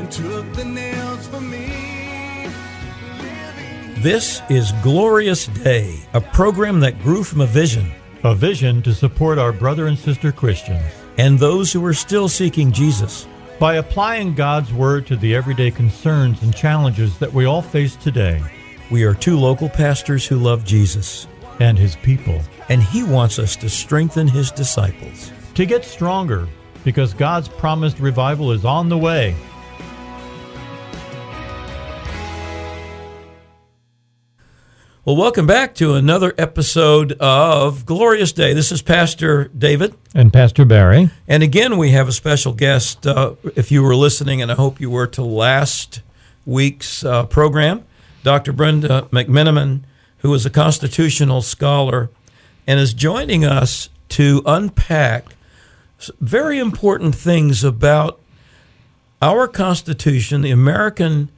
took the nails for me. This is Glorious Day, a program that grew from a vision to support our brother and sister Christians and those who are still seeking Jesus. by applying God's Word to the everyday concerns and challenges that we all face today. We are two local pastors who love Jesus, And His people. and He wants us to strengthen His disciples. To get stronger, because God's promised revival is on the way. Well, welcome back to another episode of Glorious Day. This is Pastor David. And Pastor Barry. And again, we have a special guest. If you were listening, and I hope you were, to last week's program, Dr. Brenda McMenamin, who is a constitutional scholar and is joining us to unpack very important things about our Constitution, the American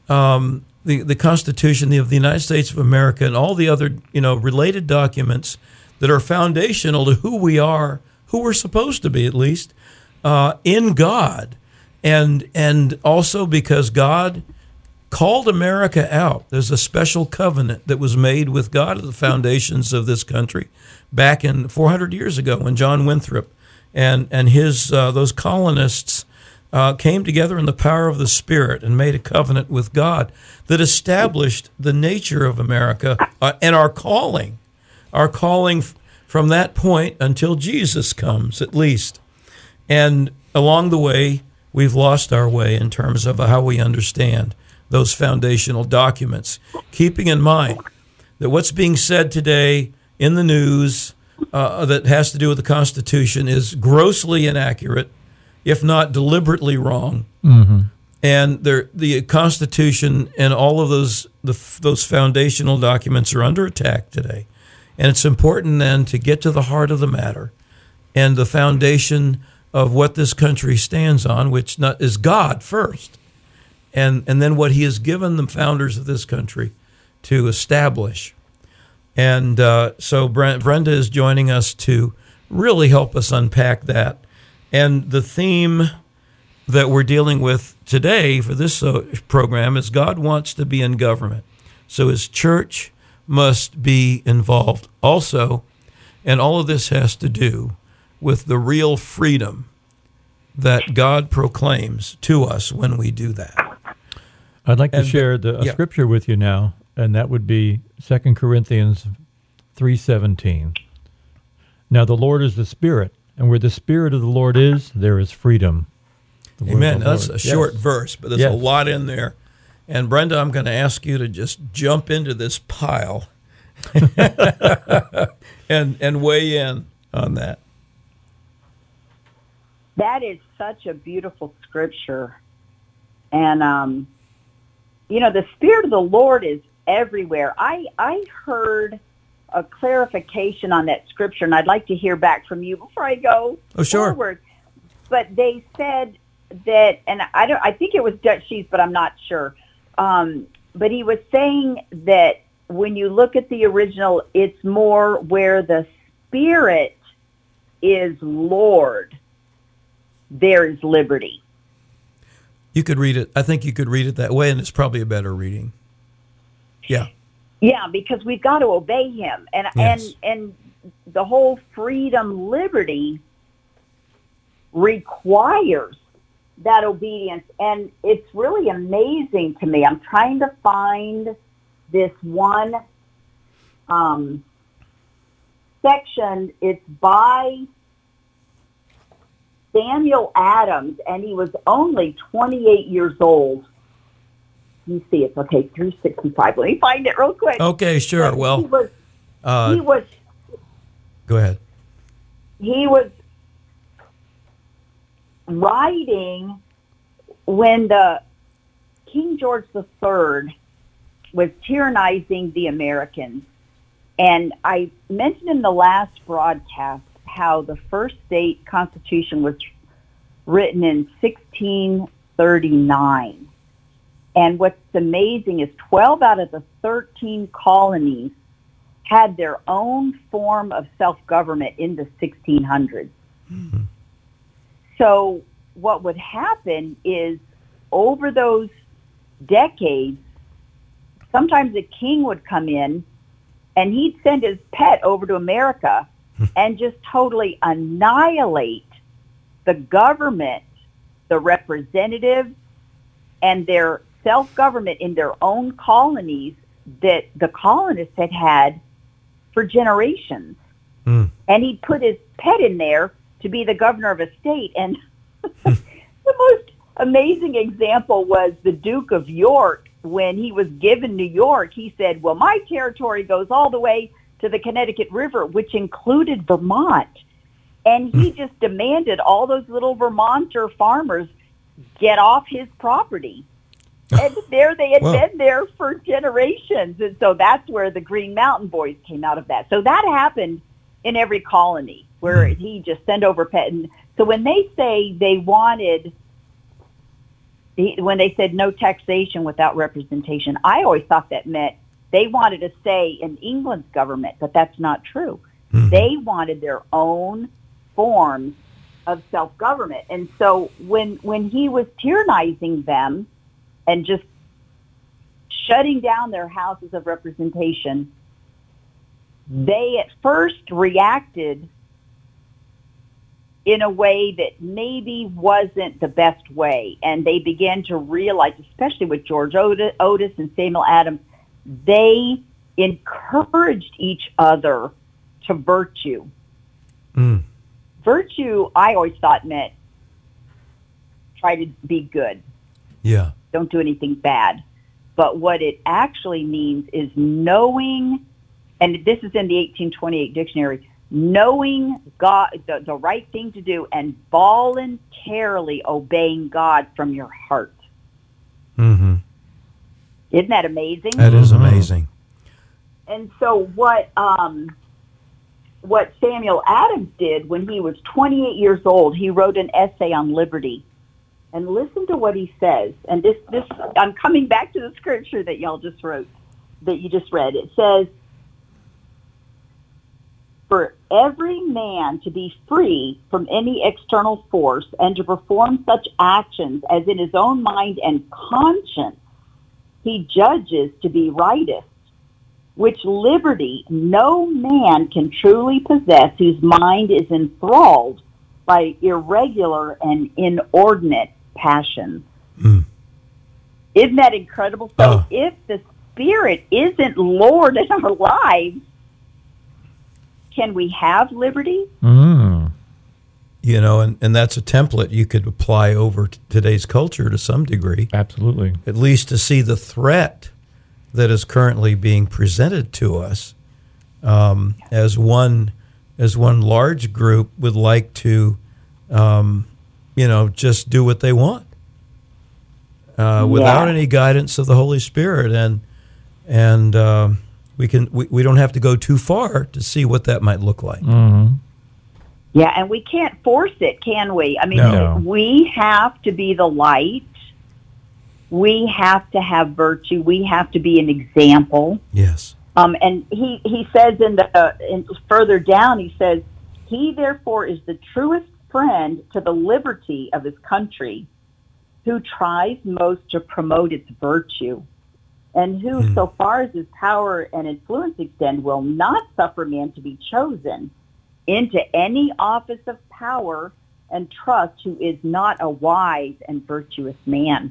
the Constitution of the United States of America, and all the other related documents that are foundational to who we are, who we're supposed to be, at least in God, and also because God called America out. There's a special covenant that was made with God at the foundations of this country back in 400 years ago when John Winthrop and his those colonists came together in the power of the Spirit and made a covenant with God that established the nature of America and our calling from that point until Jesus comes, at least. And along the way, we've lost our way in terms of how we understand those foundational documents, keeping in mind that what's being said today in the news that has to do with the Constitution is grossly inaccurate, if not deliberately wrong. Mm-hmm. And the Constitution and all of those foundational documents are under attack today. And it's important then to get to the heart of the matter and the foundation of what this country stands on, which is God first, and then what He has given the founders of this country to establish. And so Brenda is joining us to really help us unpack that. And the theme that we're dealing with today for this program is God wants to be in government. So His church must be involved also. And all of this has to do with the real freedom that God proclaims to us when we do that. I'd like to share a scripture with you now, and that would be 2 Corinthians 3:17. Now the Lord is the Spirit, and where the Spirit of the Lord is, there is freedom. Amen. That's a short verse, but there's a lot in there. And Brenda, I'm going to ask you to just jump into this pile and weigh in on that. That is such a beautiful scripture. And, the Spirit of the Lord is everywhere. I heard a clarification on that scripture, and I'd like to hear back from you before I go forward. But they said that, and I think it was Dutch Sheets, but I'm not sure. But he was saying that when you look at the original, it's more where the Spirit is Lord, there is liberty. You could read it. I think you could read it that way, and it's probably a better reading. Yeah. Yeah, because we've got to obey Him, and the whole freedom, liberty requires that obedience, and it's really amazing to me. I'm trying to find this one section. It's by Samuel Adams, and he was only 28 years old. You see, it's okay, 365. Let me find it real quick. Okay, sure. But well, he was. Go ahead. He was writing when the King George III was tyrannizing the Americans. And I mentioned in the last broadcast how the first state constitution was written in 1639. And what's amazing is 12 out of the 13 colonies had their own form of self-government in the 1600s. Mm-hmm. So what would happen is over those decades, sometimes a king would come in and he'd send his pet over to America and just totally annihilate the government, the representatives, and their self-government in their own colonies that the colonists had had for generations. And he'd put his pet in there to be the governor of a state. And the most amazing example was the Duke of York. When he was given New York, he said, well, my territory goes all the way to the Connecticut River, which included Vermont. And he just demanded all those little Vermonter farmers get off his property. And there they had been there for generations. And so that's where the Green Mountain Boys came out of that. So that happened in every colony where he just sent over pet. And so when they say they wanted, when they said no taxation without representation, I always thought that meant they wanted to say in England's government, but that's not true. They wanted their own forms of self-government. And so when he was tyrannizing them and just shutting down their houses of representation, they at first reacted in a way that maybe wasn't the best way. And they began to realize, especially with George Otis and Samuel Adams, they encouraged each other to virtue. Virtue, I always thought, meant try to be good. Yeah. Don't do anything bad. But what it actually means is knowing, and this is in the 1828 dictionary, knowing God, the right thing to do, and voluntarily obeying God from your heart. Isn't that amazing? That is amazing. And so what Samuel Adams did when he was 28 years old, he wrote an essay on liberty. And listen to what he says. And this I'm coming back to the scripture that y'all just wrote, that you just read. It says, for every man to be free from any external force and to perform such actions as in his own mind and conscience he judges to be rightest, which liberty no man can truly possess whose mind is enthralled by irregular and inordinate passions. Isn't that incredible? So if the Spirit isn't Lord in our lives, can we have liberty? You know, and that's a template you could apply over to today's culture to some degree. Absolutely. At least to see the threat that is currently being presented to us, as one large group would like to, just do what they want without any guidance of the Holy Spirit, and we don't have to go too far to see what that might look like. Yeah, and we can't force it, can we? I mean, No. We have to be the light. We have to have virtue. We have to be an example. Yes. And he says in further down, he says, he therefore is the truest friend to the liberty of his country, who tries most to promote its virtue, and who, so far as his power and influence extend, will not suffer man to be chosen into any office of power and trust who is not a wise and virtuous man.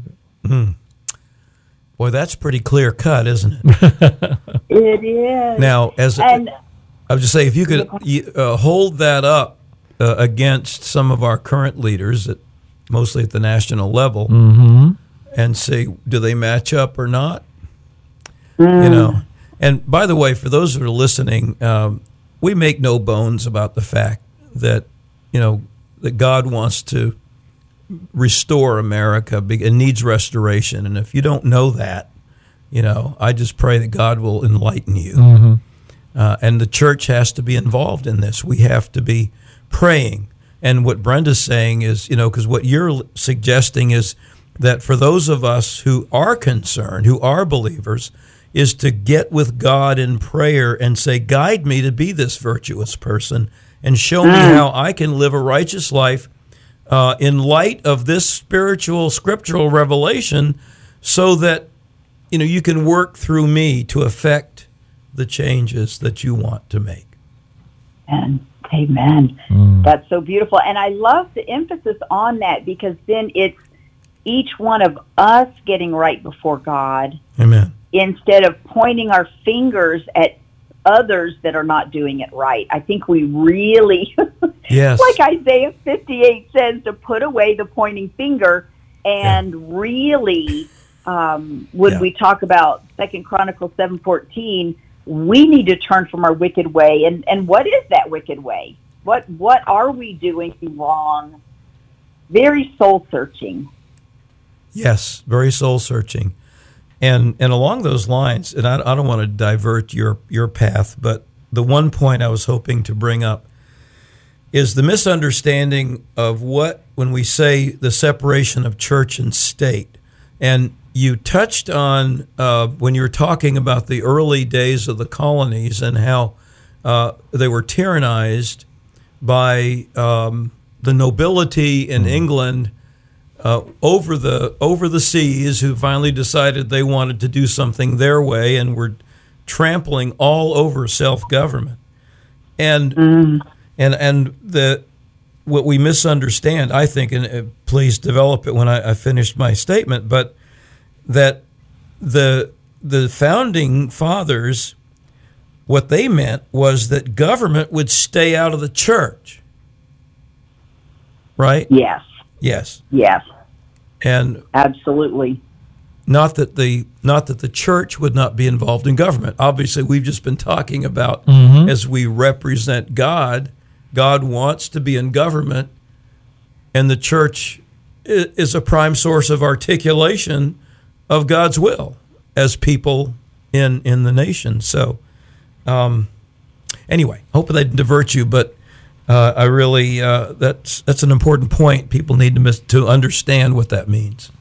Boy, that's pretty clear cut, isn't it? It is. Now, I would just say, if you could hold that up against some of our current leaders, mostly at the national level, and say, do they match up or not? You know. And by the way, for those who are listening, we make no bones about the fact that that God wants to restore America and needs restoration. And if you don't know that, I just pray that God will enlighten you. And the church has to be involved in this. We have to be praying. And what Brenda's saying is, because what you're suggesting is that for those of us who are concerned, who are believers, is to get with God in prayer and say, guide me to be this virtuous person and show me how I can live a righteous life in light of this spiritual, scriptural revelation, so that you can work through me to affect the changes that you want to make. And amen. That's so beautiful. And I love the emphasis on that, because then it's each one of us getting right before God. Amen. Instead of pointing our fingers at others that are not doing it right. I think we really, yes, like Isaiah 58 says, to put away the pointing finger, and really, when we talk about 2 Chronicles 7:14, we need to turn from our wicked way. And what is that wicked way? What are we doing wrong? Very soul searching. Yes, very soul searching. And along those lines, and I don't want to divert your path, but the one point I was hoping to bring up is the misunderstanding of when we say the separation of church and state. And you touched on when you were talking about the early days of the colonies and how they were tyrannized by the nobility in England over the seas, who finally decided they wanted to do something their way and were trampling all over self-government. And what we misunderstand, I think, and please develop it when I finish my statement, but that the founding fathers, what they meant was that government would stay out of the church, right? Yes. Yes. Yes. And absolutely. Not that the church would not be involved in government. Obviously, we've just been talking about as we represent God, God wants to be in government, and the church is a prime source of articulation of God's will as people in the nation. So, anyway, hope that didn't divert you, but I really that's an important point. People need to understand what that means.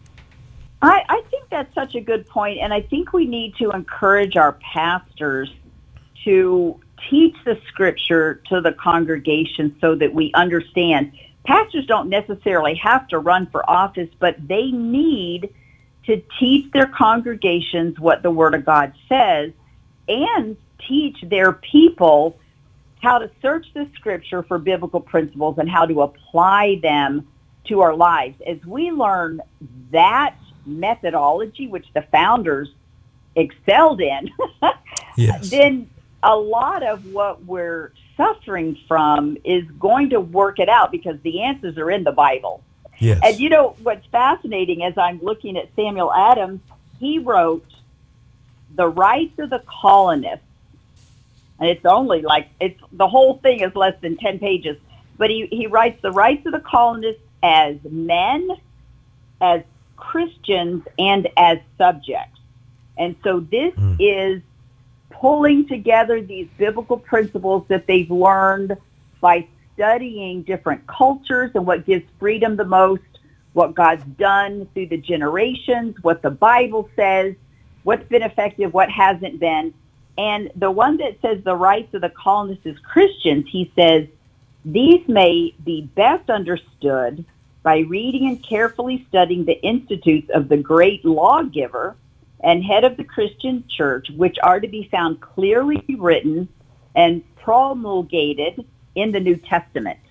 I think that's such a good point, and I think we need to encourage our pastors to teach the scripture to the congregation so that we understand. Pastors don't necessarily have to run for office, but they need to teach their congregations what the Word of God says and teach their people how to search the scripture for biblical principles and how to apply them to our lives. As we learn that methodology, which the founders excelled in, yes, then a lot of what we're suffering from is going to work it out, because the answers are in the Bible. Yes. And what's fascinating, as I'm looking at Samuel Adams, he wrote The Rights of the Colonists. And it's only the whole thing is less than 10 pages. But he writes the rights of the colonists as men, as Christians, and as subjects. And so this is pulling together these biblical principles that they've learned by studying different cultures and what gives freedom the most, what God's done through the generations, what the Bible says, what's been effective, what hasn't been. And the one that says the rights of the colonists as Christians, he says, these may be best understood by reading and carefully studying the institutes of the great lawgiver and head of the Christian church, which are to be found clearly written and promulgated in the New Testament.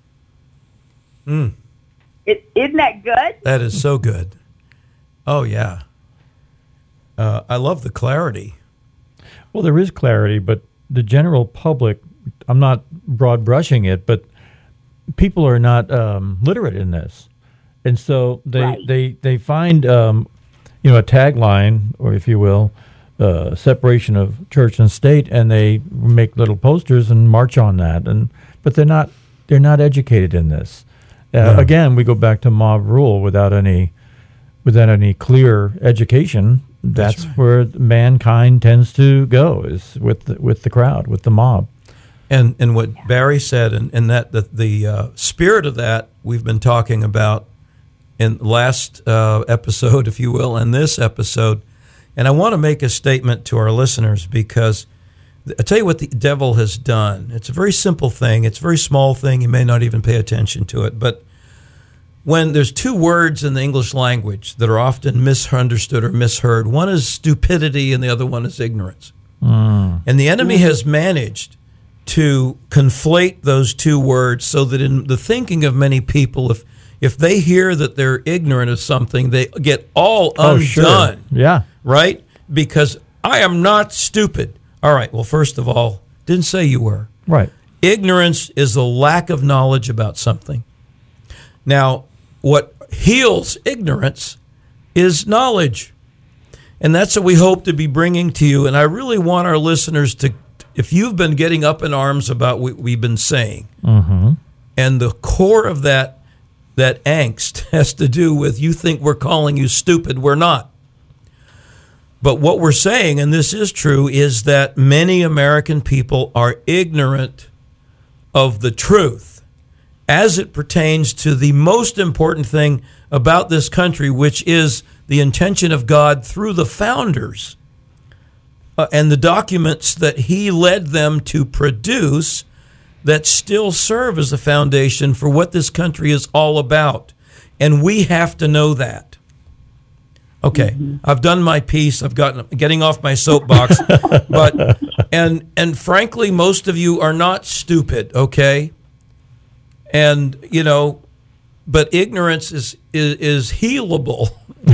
Isn't that good? That is so good. Oh, yeah. I love the clarity. Well, there is clarity, but the general public, I'm not broad brushing it, but people are not literate in this. And so they find, a tagline, or if you will, separation of church and state, and they make little posters and march on that. But they're not educated in this. No. Again, we go back to mob rule without any clear education. That's right. Where mankind tends to go, is with the crowd, with the mob. And what Barry said, and that the spirit of that we've been talking about in last episode, if you will, and this episode. And I want to make a statement to our listeners, because I tell you what the devil has done. It's a very simple thing. It's a very small thing. You may not even pay attention to it. But when there's two words in the English language that are often misunderstood or misheard. One is stupidity and the other one is ignorance. And the enemy has managed to conflate those two words so that in the thinking of many people, if they hear that they're ignorant of something, they get all undone. Sure. Yeah. Right? Because I am not stupid. All right, well, first of all, didn't say you were. Right. Ignorance is a lack of knowledge about something. Now, what heals ignorance is knowledge. And that's what we hope to be bringing to you. And I really want our listeners to, if you've been getting up in arms about what we've been saying, and the core of that angst has to do with you think we're calling you stupid, we're not. But what we're saying, and this is true, is that many American people are ignorant of the truth as it pertains to the most important thing about this country, which is the intention of God through the founders and the documents that he led them to produce that still serve as a foundation for what this country is all about. And we have to know that. Okay, I've done my piece. Getting off my soapbox, but and frankly, most of you are not stupid. Okay, and but ignorance is healable.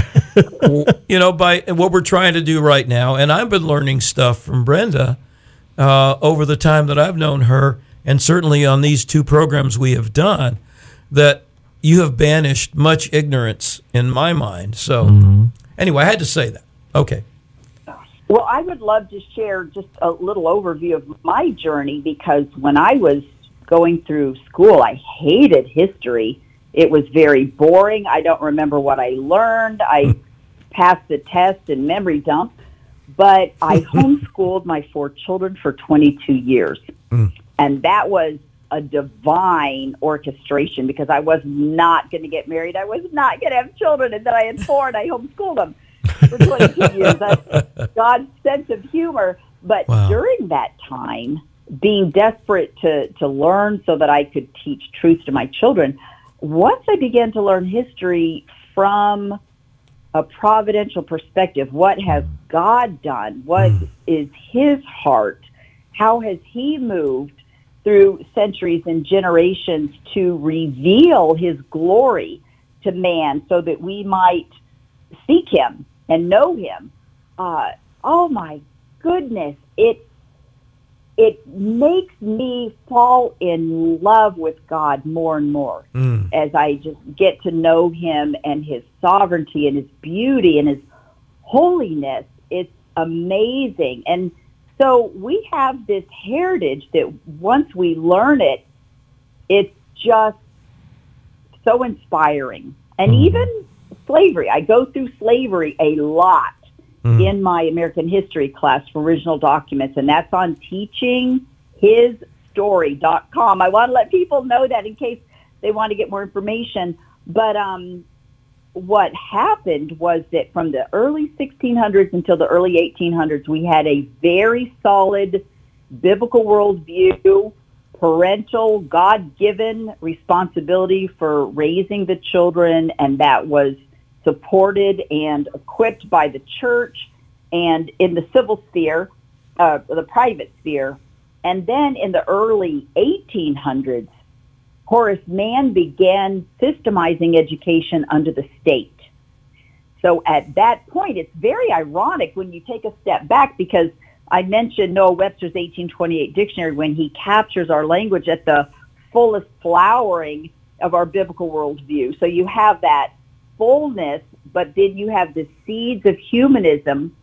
By what we're trying to do right now. And I've been learning stuff from Brenda over the time that I've known her, and certainly on these two programs we have done, that you have banished much ignorance in my mind. So anyway, I had to say that. Okay. Well, I would love to share just a little overview of my journey, because when I was going through school, I hated history. It was very boring. I don't remember what I learned. I passed the test and memory dump, but I homeschooled my 4 children for 22 years. And that was a divine orchestration, because I was not going to get married. I was not going to have children. And then I had 4 and I homeschooled them for 22 years. That's God's sense of humor. But during that time, being desperate to learn so that I could teach truth to my children, once I began to learn history from a providential perspective, what has God done? What is his heart? How has he moved through centuries and generations to reveal his glory to man so that we might seek him and know him? Oh my goodness, it makes me fall in love with God more and more as I just get to know him and his sovereignty and his beauty and his holiness. It's amazing. And so we have this heritage that once we learn it, it's just so inspiring. And even slavery, I go through slavery a lot in my American history class for original documents, and that's on teachinghisstory.com. I want to let people know that in case they want to get more information. But what happened was that from the early 1600s until the early 1800s, we had a very solid biblical worldview, parental, God-given responsibility for raising the children, and that was supported and equipped by the church and in the civil sphere, the private sphere. And then in the early 1800s, Horace Mann began systemizing education under the state. So at that point, it's very ironic when you take a step back, because I mentioned Noah Webster's 1828 dictionary when he captures our language at the fullest flowering of our biblical worldview. So you have that fullness, but then you have the seeds of humanism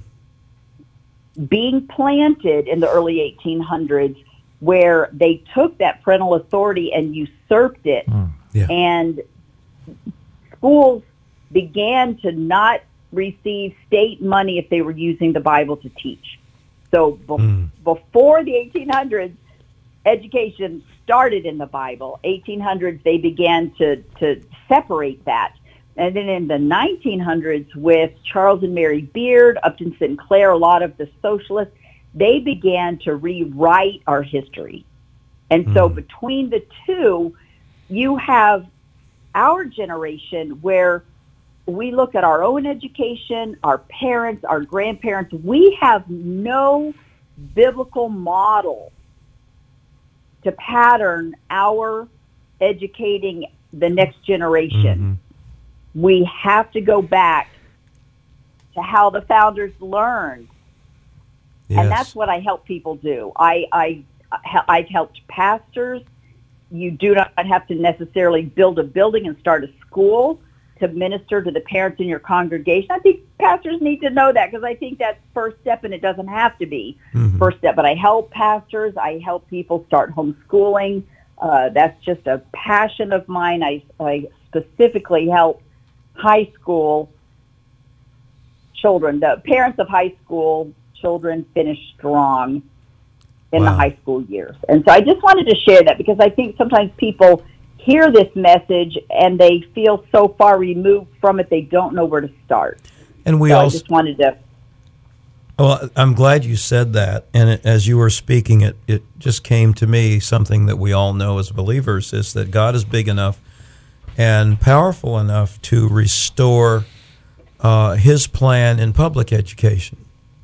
being planted in the early 1800s, where they took that parental authority and usurped it. And schools began to not receive state money if they were using the Bible to teach. So before the 1800s, education started in the Bible. 1800s, they began to separate that. And then in the 1900s, with Charles and Mary Beard, Upton Sinclair, a lot of the socialists, they began to rewrite our history. And so between the two, you have our generation where we look at our own education, our parents, our grandparents. We have no biblical model to pattern our educating the next generation. We have to go back to how the founders learned. Yes. And that's what I help people do. I've helped pastors. You do not have to necessarily build a building and start a school to minister to the parents in your congregation. I think pastors need to know that, because I think that's first step, and it doesn't have to be first step. But I help pastors. I help people start homeschooling. That's just a passion of mine. I specifically help high school children, the parents of high school children, finish strong in the high school years. And so I just wanted to share that, because I think sometimes people hear this message and they feel so far removed from it, they don't know where to start. And I just wanted to... Well, I'm glad you said that. And as you were speaking, it just came to me, something that we all know as believers, is that God is big enough and powerful enough to restore his plan in public education.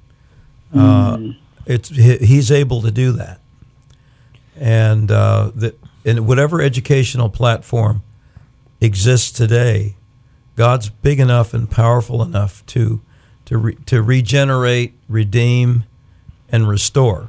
He's able to do that. And in whatever educational platform exists today, God's big enough and powerful enough to regenerate, redeem, and restore.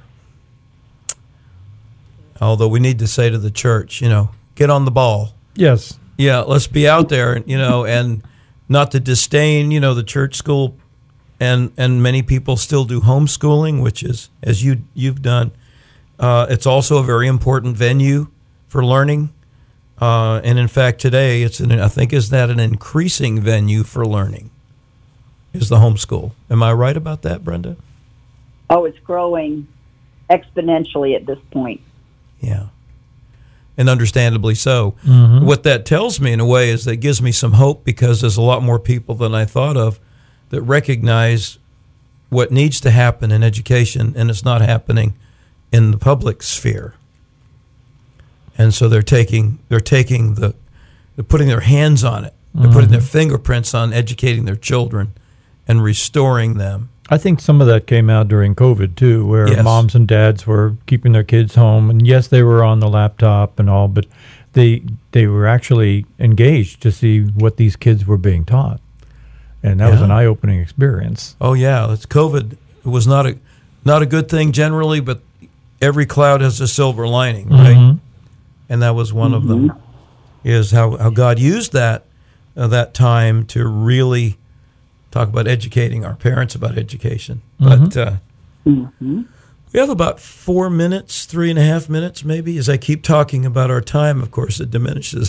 Although we need to say to the church, get on the ball. Yes. Yeah, let's be out there, and not to disdain, the church school, and many people still do homeschooling, which is, as you've done. It's also a very important venue for learning, and in fact, today I think is that an increasing venue for learning is the homeschool. Am I right about that, Brenda? Oh, it's growing exponentially at this point. Yeah. And understandably so. Mm-hmm. What that tells me in a way is that it gives me some hope, because there's a lot more people than I thought of that recognize what needs to happen in education, and it's not happening in the public sphere. And so they're putting their hands on it. They're putting their fingerprints on educating their children and restoring them. I think some of that came out during COVID too, where Yes. moms and dads were keeping their kids home, and yes, they were on the laptop and all, but they were actually engaged to see what these kids were being taught, and that was an eye-opening experience. Oh yeah, it's COVID. It was not a good thing generally, but every cloud has a silver lining, right? And that was one of them. Is how God used that time to really talk about educating our parents about education. But we have about 4 minutes, 3.5 minutes maybe. As I keep talking about our time, of course, it diminishes.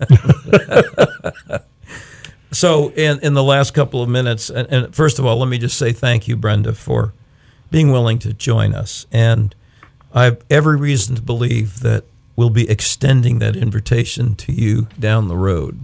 So in the last couple of minutes, and first of all, let me just say thank you, Brenda, for being willing to join us. And I have every reason to believe that we'll be extending that invitation to you down the road.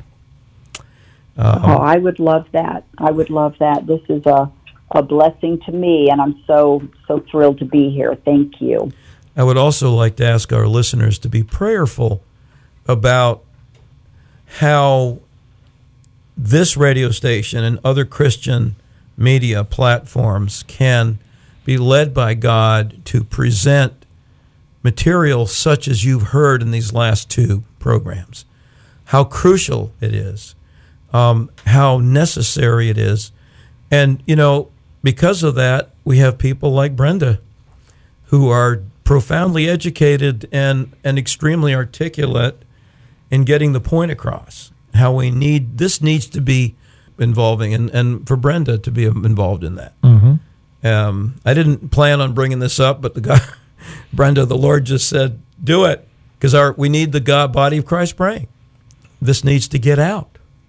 I would love that. I would love that. This is a blessing to me, and I'm so thrilled to be here. Thank you. I would also like to ask our listeners to be prayerful about how this radio station and other Christian media platforms can be led by God to present material such as you've heard in these last two programs. How crucial it is. How necessary it is. And, because of that, we have people like Brenda who are profoundly educated and extremely articulate in getting the point across. How this needs to be involving, and for Brenda to be involved in that. I didn't plan on bringing this up, but Brenda, the Lord just said, do it, because we need the body of Christ praying. This needs to get out.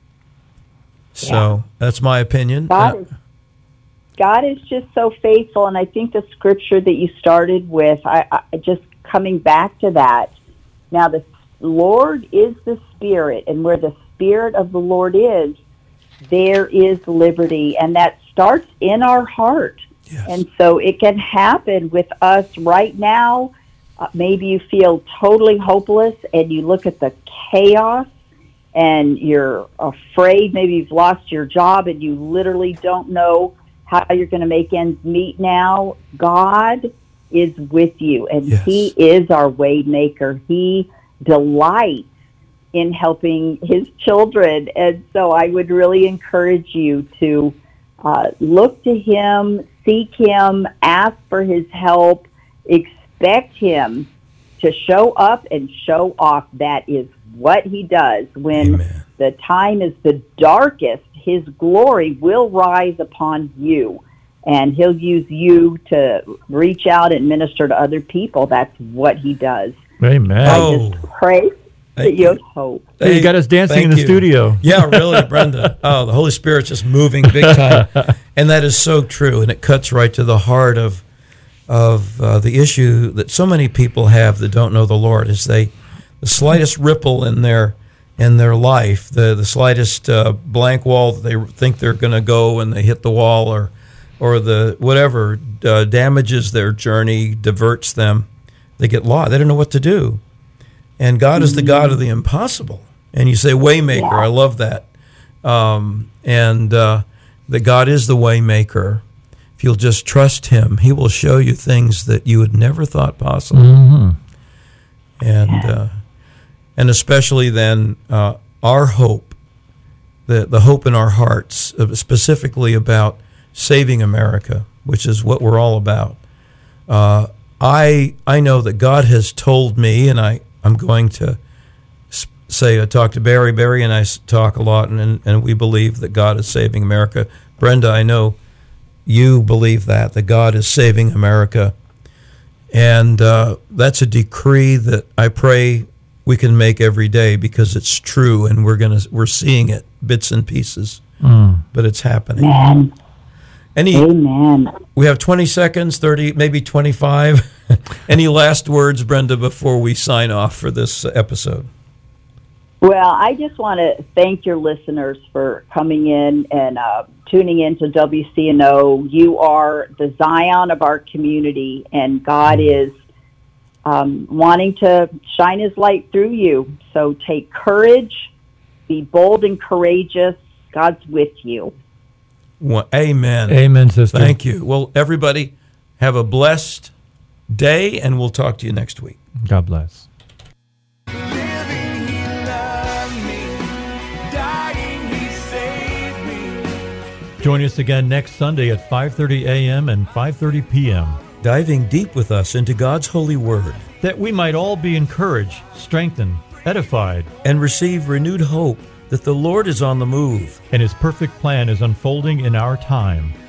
So that's my opinion. God is just so faithful, and I think the scripture that you started with, I just coming back to that. Now, the Lord is the Spirit, and where the Spirit of the Lord is, there is liberty, and that starts in our heart. Yes. And so it can happen with us right now. Maybe you feel totally hopeless, and you look at the chaos and you're afraid, maybe you've lost your job and you literally don't know how you're going to make ends meet now, God is with you, and Yes. He is our way maker. He delights in helping His children. And so I would really encourage you to look to Him, seek Him, ask for His help, expect Him to show up and show off. That is what He does. When Amen. the time is the darkest, His glory will rise upon you, and He'll use you to reach out and minister to other people. That's what He does. Amen. Oh. I just pray that you have hope. Hey, you got us dancing Thank in the you. studio. Yeah, really, Brenda. Oh, the Holy Spirit's just moving big time. And that is so true, and it cuts right to the heart of the issue that so many people have that don't know the Lord. Is the slightest ripple in their life, the slightest blank wall that they think they're going to go and they hit the wall, or the whatever damages their journey, diverts them, they get lost. They don't know what to do. And God is the God of the impossible. And you say, Waymaker. I love that. That God is the Waymaker. If you'll just trust Him, He will show you things that you had never thought possible. Mm-hmm. And especially then our hope, the hope in our hearts, specifically about saving America, which is what we're all about. I know that God has told me, and I'm going to say, I talk to Barry. Barry and I talk a lot, and we believe that God is saving America. Brenda, I know you believe that God is saving America. And that's a decree that I pray we can make every day, because it's true, and we're seeing it, bits and pieces, but it's happening. Amen. Amen. We have 20 seconds, 30, maybe 25. Any last words, Brenda, before we sign off for this episode? Well, I just want to thank your listeners for coming in and tuning in to WCNO. You are the Zion of our community, and God is wanting to shine His light through you. So take courage, be bold and courageous. God's with you. Well, amen. Amen, sister. Thank you. Well, everybody, have a blessed day, and we'll talk to you next week. God bless. Living, He loved me. Dying, He saved me. Join us again next Sunday at 5:30 a.m. and 5:30 p.m. Diving deep with us into God's holy word, that we might all be encouraged, strengthened, edified, and receive renewed hope that the Lord is on the move. and His perfect plan is unfolding in our time.